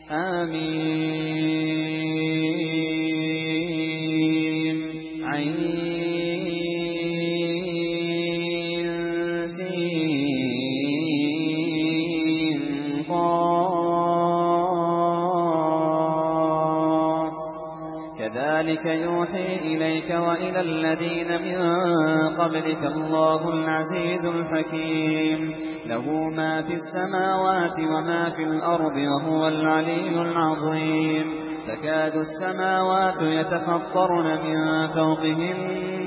آمين. عين سين قاف. كذلك يوحي إليك وإلى الذين من قبلك الله العزيز الحكيم. له ما في السماوات وما في الأرض وهو العلي العظيم. تكاد السماوات يتفطرن من فوقهن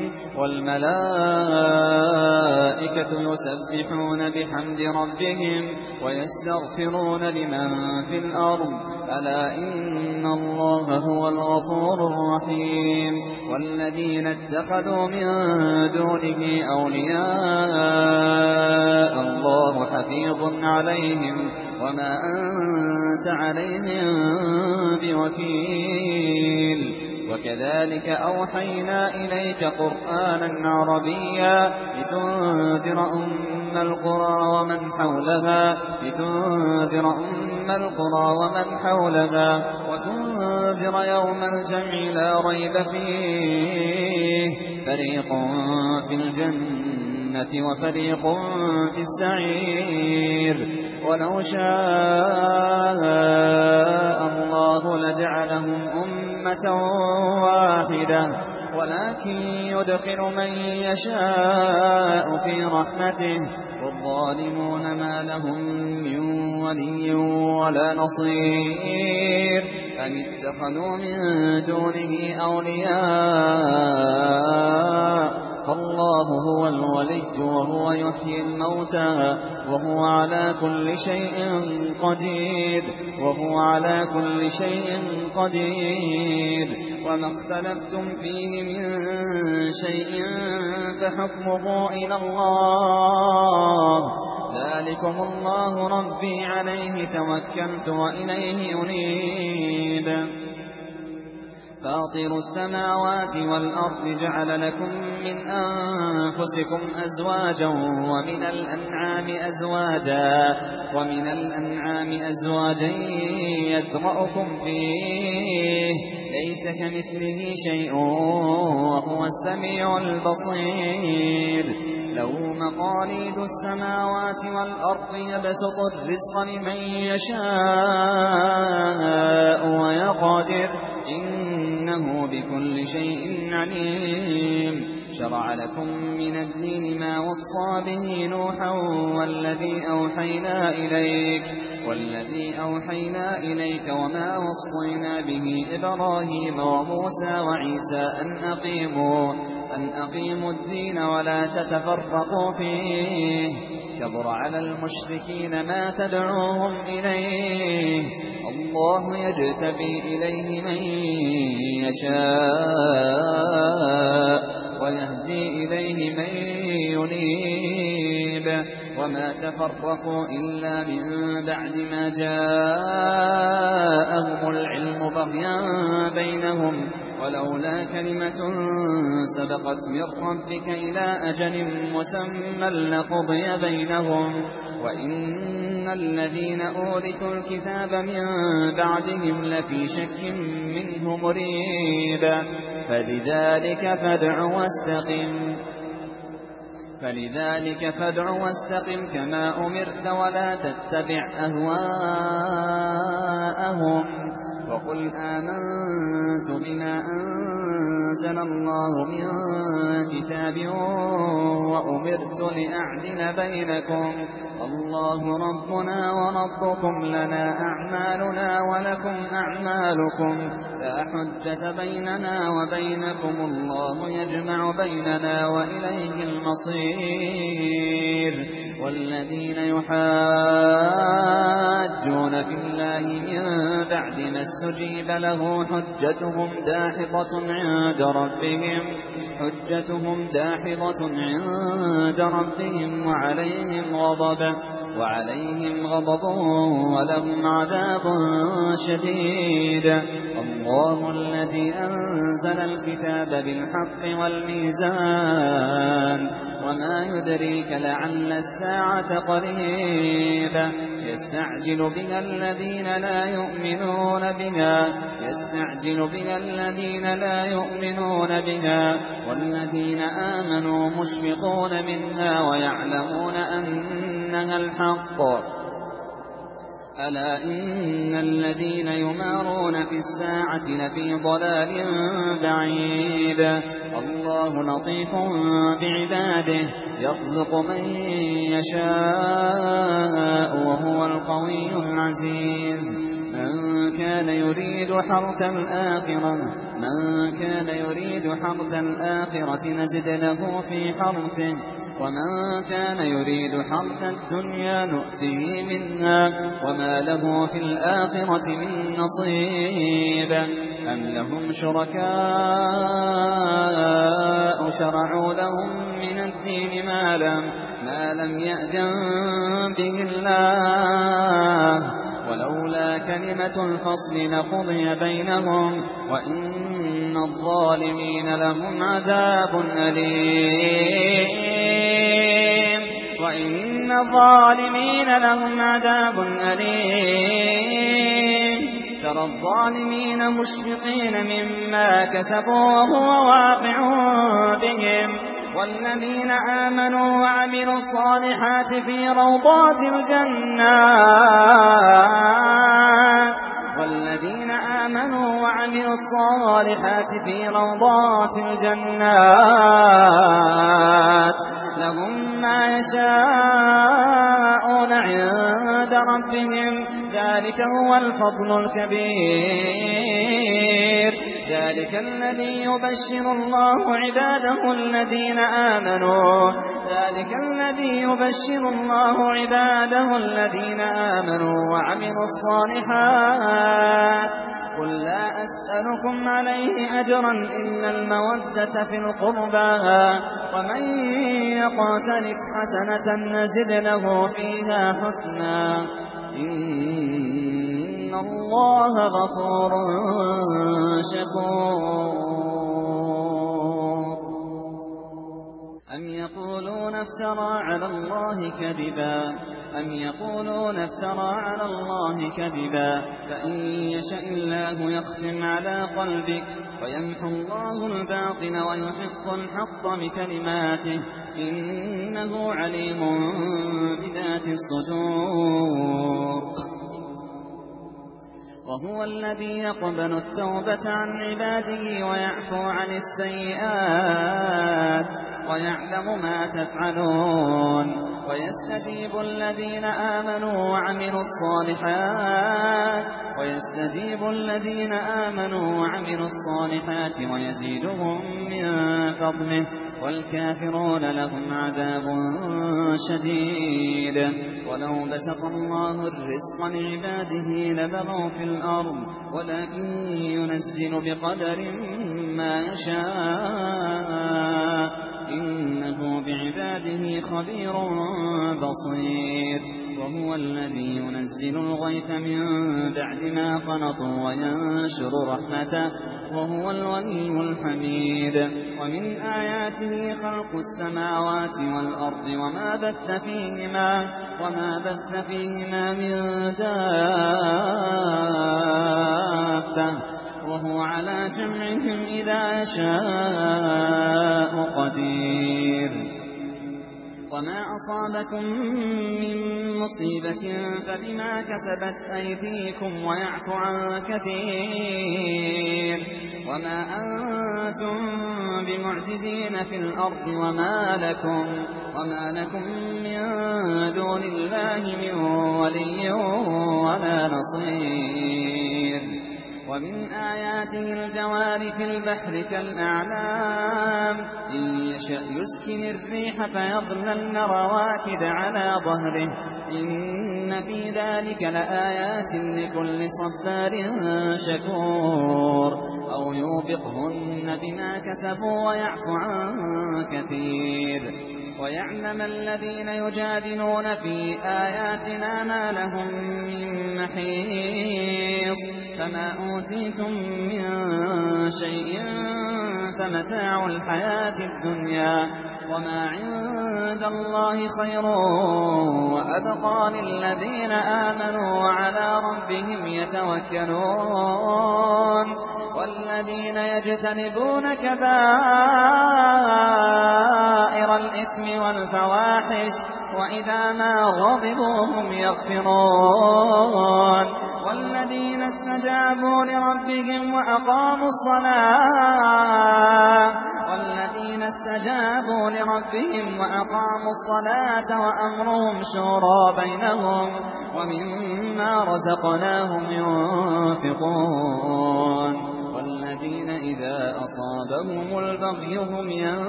والملائكة يسبحون بحمد ربهم ويستغفرون لمن في الأرض ألا إن الله هو الغفور الرحيم. والذين اتخذوا من دونه أولياء الله حفيظ عليهم وما أنت عليهم بوكيل. وكذلك أوحينا إليك قرآنا عربيا لتنذر أم القرى ومن حولها وتنذر يوم الجمع لا ريب فيه فريق في الجنة وفريق في السعير. ولو شاء الله لجعلهم أمة واحدة ولكن يدخل من يشاء في رحمته والظالمون ما لهم من ولي ولا نصير. أم اتخذوا من دونه أولياء فالله هو الولي وهو يحيي الموتى وهو على كل شيء قدير. وما اختلفتم فيه من شيء فحكمه إلى الله. ذلكم الله ربي عليه توكلت وإليه أنيب. فاطر السماوات والأرض جعل لكم من أنفسكم أزواجا ومن الأنعام أزواجا يذرأكم فيه ليس كمثله شيء وهو السميع البصير. له مقاليد السماوات والأرض يبسط الرزق لمن يشاء ويقدر إنه بكل شيء عليم. شرع لكم من الدين ما وصى به نوحا والذي أوحينا إليك وما وصينا به إبراهيم وموسى وعيسى أن أقيموا الدين ولا تتفرقوا فيه. كبر على المشركين ما تدعوهم إليه. الله يجتبي إليه من يشاء ويهدي إليه من ينيب. وما تفرقوا إلا من بعد ما جاءهم العلم بغيا بينهم ولولا كلمة سبقت من ربك إلى أجل مسمى لقضي بينهم وإن الذين أورثوا الكتاب من بعدهم لفي شك منه مريب. فلذلك فادع واستقم كما أمرت ولا تتبع أهواءهم. وقل آمنت بما أنزل الله من كتاب وأمرت لأعدل بينكم الله ربنا وربكم لنا أعمالنا ولكم أعمالكم لا حجة بيننا وبينكم الله يجمع بيننا وإليه المصير. والذين يحاجون في الله من بعد ما استجيب له حجتهم داحضة عند ربهم وعليهم غضب ولهم عذاب شديد. الله الذي أنزل الكتاب بالحق والميزان وما يدريك لعل الساعة قريبة يستعجل بها الذين لا يؤمنون بها والذين آمنوا مشفقون منها ويعلمون أنها الحق ألا إن الذين يمارون في الساعة لفي ضلال بعيد الله لطيف بعباده يرزق من يشاء وهو القوي العزيز من كان يريد حرث الآخرة نزد له في حرثه ومن كان يريد حرث الدنيا نؤته منها وما له في الآخرة من نصيب أم لهم شركاء شرعوا لهم من الدين ما لم يأذن به الله ولولا كلمة الفصل لقضي بينهم وإن الظالمين لهم عذاب أليم ترى الظالمين مشفقين مما كسبوا وهو واقع بهم والذين آمنوا وعملوا الصالحات في روضات الجنات لهم ما يشاءون عند ربهم ذلك هو الفضل الكبير ذلك الذي يبشر الله عباده الذين آمنوا وعملوا الصالحات قل لا أسألكم عليه أجرا إلا المودة في القربى ومن يقترف حسنة نزد له فيها حسنا إن الله غفور شكور أم يقولون افترى على الله كذبا فإن يشأ الله يختم على قلبك ويمحو الله الباطل ويحق الحق بكلماته إنه عليم بذات الصدور وهو الذي يقبل التوبة عن عباده ويعفو عن السيئات ويعلم ما تفعلون ويستجيب الذين آمنوا وعملوا الصالحات ويزيدهم من فضله والكافرون لهم عذاب شديد ولو بسط الله الرزق لعباده لبغوا في الأرض ولكن ينزل بقدر ما يشاء إنه بعباده خبير بصير وهو الذي ينزل الغيث من بعد ما قنطوا وينشر رحمته وهو الولي الحميد ومن آياته خلق السماوات والأرض وما بث فيهما من دابة وهو على جمعهم إذا يشاء قدير وما أصابكم من مصيبة فبما كسبت أيديكم ويعفو عن كثير وما أنتم بمعجزين في الأرض وما لكم من دون الله من ولي ولا نصير ومن آياته الجوار في البحر كالأعلام إن يشأ يسكن الريح فيظللن رواكد على ظهره إن في ذلك لآيات لكل صبار شكور أو يوبقهن بما كسبوا ويعفو عن كثير ويعلم الذين يجادلون في آياتنا ما لهم من محيص فما أوتيتم من شيء فمتاع الحياة الدنيا وما عند الله خير وأبقى للذين آمنوا وعلى ربهم يتوكلون والذين يجتنبون كبائر الإثم والفواحش وإذا ما غضبوا هم يغفرون والذين استجابوا لربهم وأقاموا الصلاة وأمرهم شورى بينهم ومما رزقناهم ينفقون والذين إذا أصابهم البغي هم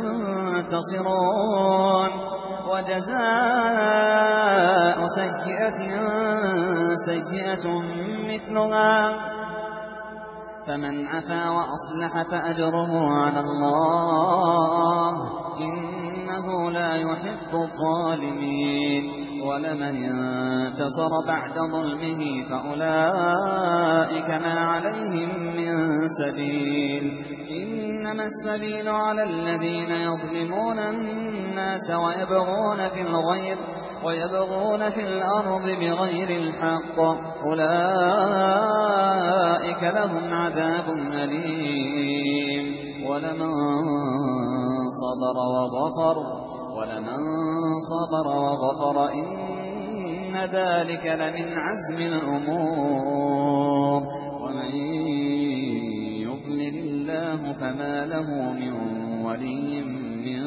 ينتصرون وجزاء سيئة مثلها فمن عفا وأصلح فأجره على الله إنه لا يحب الظالمين ولمن انتصر بعد ظلمه فأولئك ما عليهم من سبيل إنما السبيل على الذين يظلمون الناس ويبغون في الأرض بغير الحق أولئك لهم عذاب أليم ولمن صبر وغفر إن ذلك لمن عزم الأمور ومن يضلل الله فما له من ولي من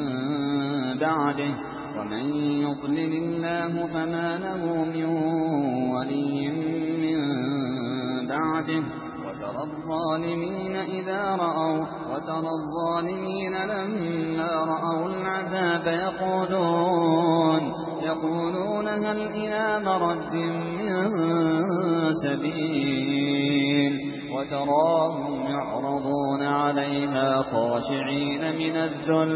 بعده وترى الظالمين لما رأوا العذاب يقولون هل إلى مرد من سبيل وتراهم يعرضون عليها خاشعين من الذل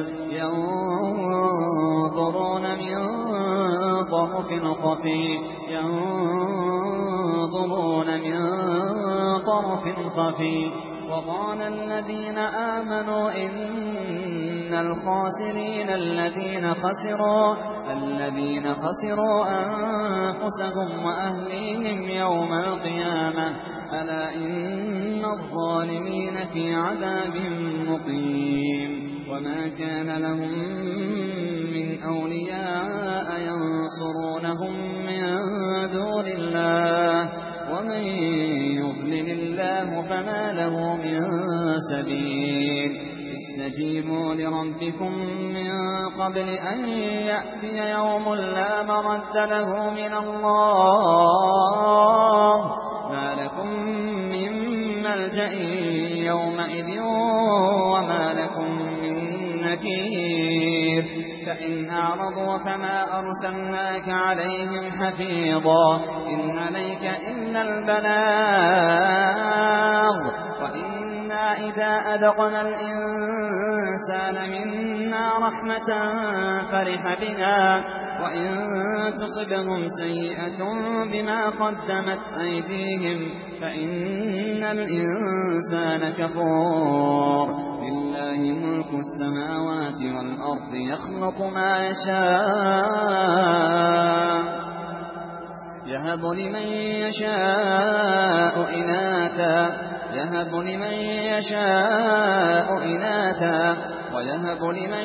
ينظرون من طرف خفي وقال الذين آمنوا إن الخاسرين الذين خسروا أنفسهم وأهليهم يوم القيامة ألا إن الظالمين في عذاب مقيم وما كان لهم من أولياء ينصرونهم من دون الله ومن يضلل الله فما له من سبيل استجيبوا لربكم من قبل أن يأتي يوم لا مرد له من الله ما لكم من ملجأ يومئذ وما لكم من نكير فإن أعرضوا فما أرسلناك عليهم حفيظا إن عليك إلا البلاغ وإنا إذا أذقنا الإنسان منا رحمة فرح بها وإن تصبهم سيئة بما قدمت أيديهم فإن الإنسان كفور لله ملك السماوات والأرض يخلق ما يشاء يهب لمن يشاء إناثا ويهب لمن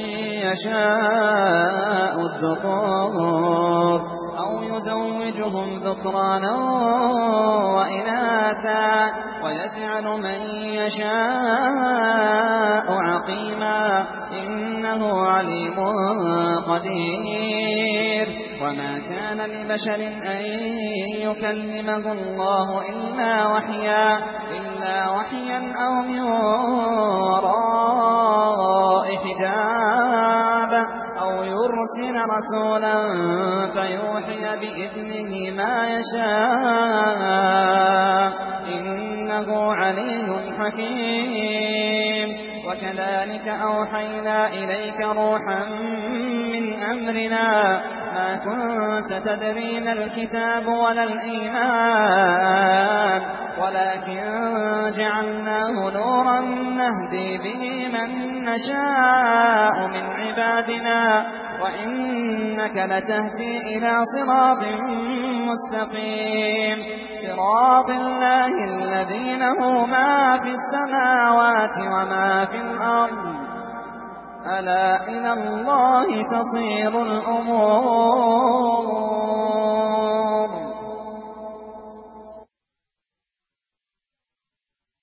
يشاء الذكور أو يزوجهم ذكرانا وإناثا ويجعل من يشاء عقيما إنه عليم قدير وما كان لبشر أن يكلمه الله إلا وحيا أو من وراء حجاب أو يرسل رسولا فيوحي بإذنه ما يشاء إنه علي حكيم وكذلك أوحينا إليك روحا من أمرنا ما كنت تدري ما الكتاب ولا الإيمان ولكن جعلناه نورا نهدي به من نشاء من عبادنا وإنك لتهدي إلى صراط مستقيم صراط الله الذي له ما في السماوات وما في الأرض ألا إلى الله تصير الأمور